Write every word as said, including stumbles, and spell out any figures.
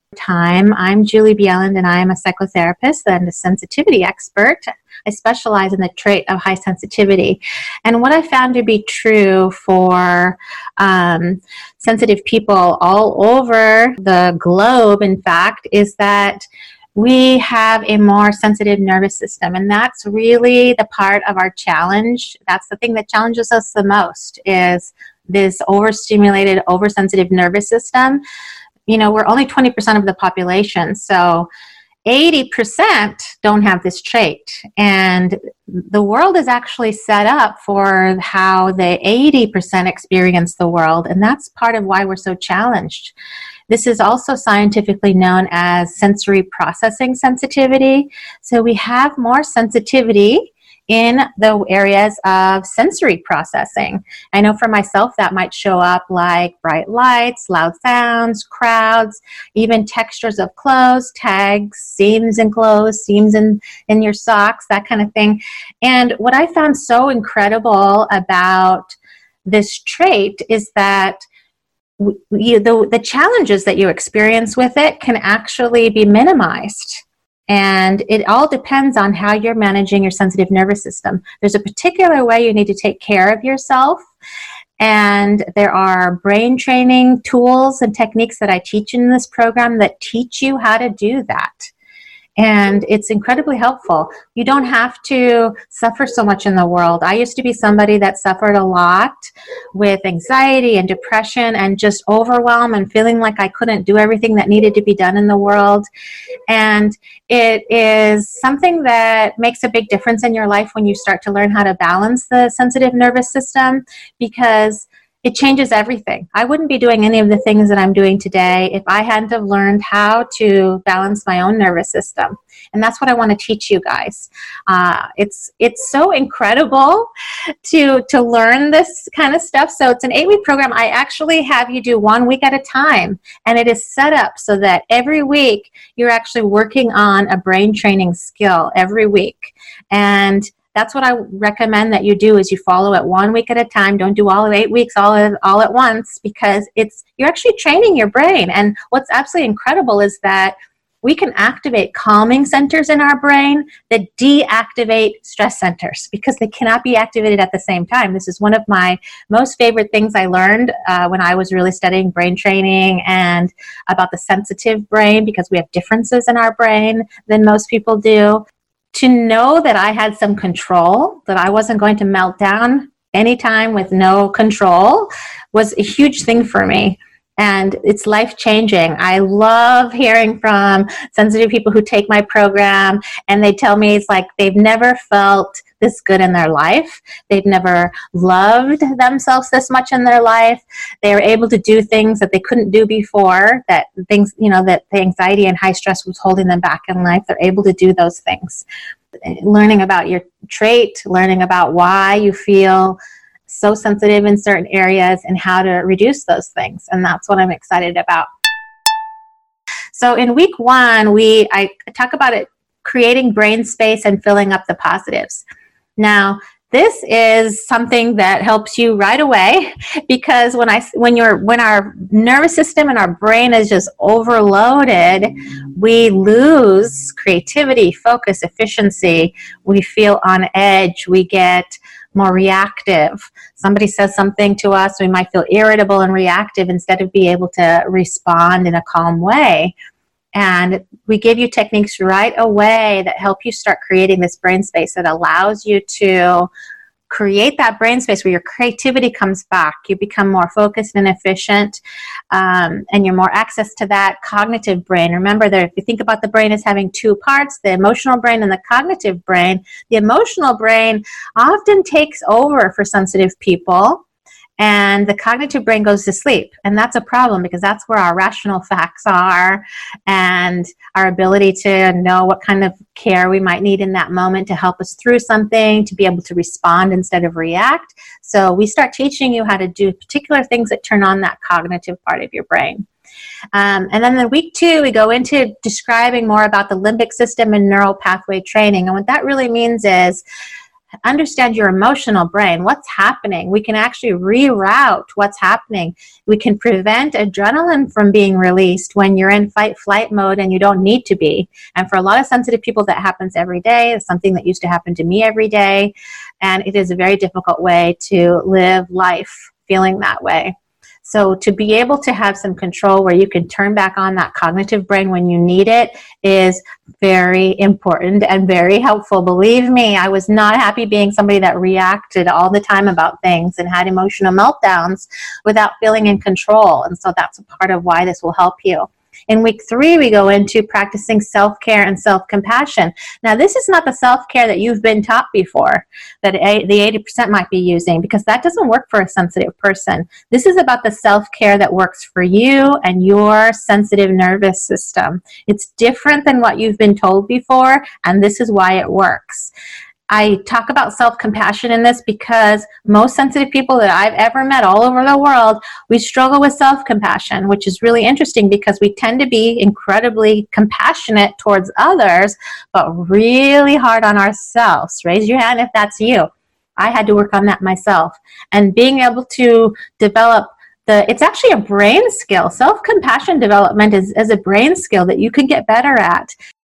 Time. I'm Julie Bjelland, and I am a psychotherapist and a sensitivity expert. I specialize in the trait of high sensitivity. And what I found to be true for um, sensitive people all over the globe, in fact, is that we have a more sensitive nervous system. And that's really the part of our challenge. That's the thing that challenges us the most, is this overstimulated, oversensitive nervous system. You know, we're only twenty percent of the population, so eighty percent don't have this trait. And the world is actually set up for how the eighty percent experience the world, and that's part of why we're so challenged. This is also scientifically known as sensory processing sensitivity. So we have more sensitivity in the areas of sensory processing. I know for myself that might show up like bright lights, loud sounds, crowds, even textures of clothes, tags, seams in clothes, seams in, in your socks, that kind of thing. And what I found so incredible about this trait is that you, the, the challenges that you experience with it can actually be minimized. And it all depends on how you're managing your sensitive nervous system. There's a particular way you need to take care of yourself. And there are brain training tools and techniques that I teach in this program that teach you how to do that. And it's incredibly helpful. You don't have to suffer so much in the world. I used to be somebody that suffered a lot with anxiety and depression and just overwhelm and feeling like I couldn't do everything that needed to be done in the world. And it is something that makes a big difference in your life when you start to learn how to balance the sensitive nervous system, because it changes everything. I wouldn't be doing any of the things that I'm doing today if I hadn't have learned how to balance my own nervous system. And that's what I want to teach you guys. Uh, it's it's so incredible to to learn this kind of stuff. So it's an eight-week program. I actually have you do one week at a time. And it is set up so that every week you're actually working on a brain training skill every week. And that's what I recommend that you do, is you follow it one week at a time. Don't do all of eight weeks all at, all at once, because it's you're actually training your brain. And what's absolutely incredible is that we can activate calming centers in our brain that deactivate stress centers, because they cannot be activated at the same time. This is one of my most favorite things I learned uh, when I was really studying brain training and about the sensitive brain, because we have differences in our brain than most people do. To know that I had some control, that I wasn't going to melt down anytime with no control, was a huge thing for me. And it's life-changing. I love hearing from sensitive people who take my program, and they tell me it's like they've never felt this good in their life. They've never loved themselves this much in their life. They are able to do things that they couldn't do before, that things, you know, that the anxiety and high stress was holding them back in life. They're able to do those things. Learning about your trait, learning about why you feel so sensitive in certain areas and how to reduce those things. And that's what I'm excited about. So in week one, we I talk about it, creating brain space and filling up the positives. Now, this is something that helps you right away, because when I when you're when our nervous system and our brain is just overloaded, we lose creativity, focus, efficiency. We feel on edge. We get more reactive. Somebody says something to us, we might feel irritable and reactive instead of be able to respond in a calm way. And we give you techniques right away that help you start creating this brain space that allows you to create that brain space where your creativity comes back. You become more focused and efficient, um, and you're more access to that cognitive brain. Remember that if you think about the brain as having two parts, the emotional brain and the cognitive brain, the emotional brain often takes over for sensitive people, and the cognitive brain goes to sleep. And that's a problem, because that's where our rational facts are and our ability to know what kind of care we might need in that moment to help us through something, to be able to respond instead of react. So we start teaching you how to do particular things that turn on that cognitive part of your brain. Um, and then in week two, we go into describing more about the limbic system and neural pathway training. And what that really means is understand your emotional brain, what's happening. We can actually reroute what's happening. We can prevent adrenaline from being released when you're in fight flight mode and you don't need to be. And for a lot of sensitive people, that happens every day. It's something that used to happen to me every day. And it is a very difficult way to live life feeling that way. So to be able to have some control where you can turn back on that cognitive brain when you need it is very important and very helpful. Believe me, I was not happy being somebody that reacted all the time about things and had emotional meltdowns without feeling in control. And so that's a part of why this will help you. In week three, we go into practicing self-care and self-compassion. Now, this is not the self-care that you've been taught before, that the eighty percent might be using, because that doesn't work for a sensitive person. This is about the self-care that works for you and your sensitive nervous system. It's different than what you've been told before, and this is why it works. I talk about self-compassion in this because most sensitive people that I've ever met all over the world, we struggle with self-compassion, which is really interesting because we tend to be incredibly compassionate towards others, but really hard on ourselves. Raise your hand if that's you. I had to work on that myself. And being able to develop The, it's actually a brain skill. Self-compassion development is, is a brain skill that you can get better at.